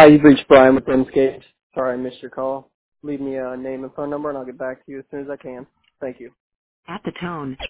Hi, you've reached Brian with Inscape. Sorry I missed your call. Leave me a name and phone number, and I'll get back to you as soon as I can. Thank you. At the tone,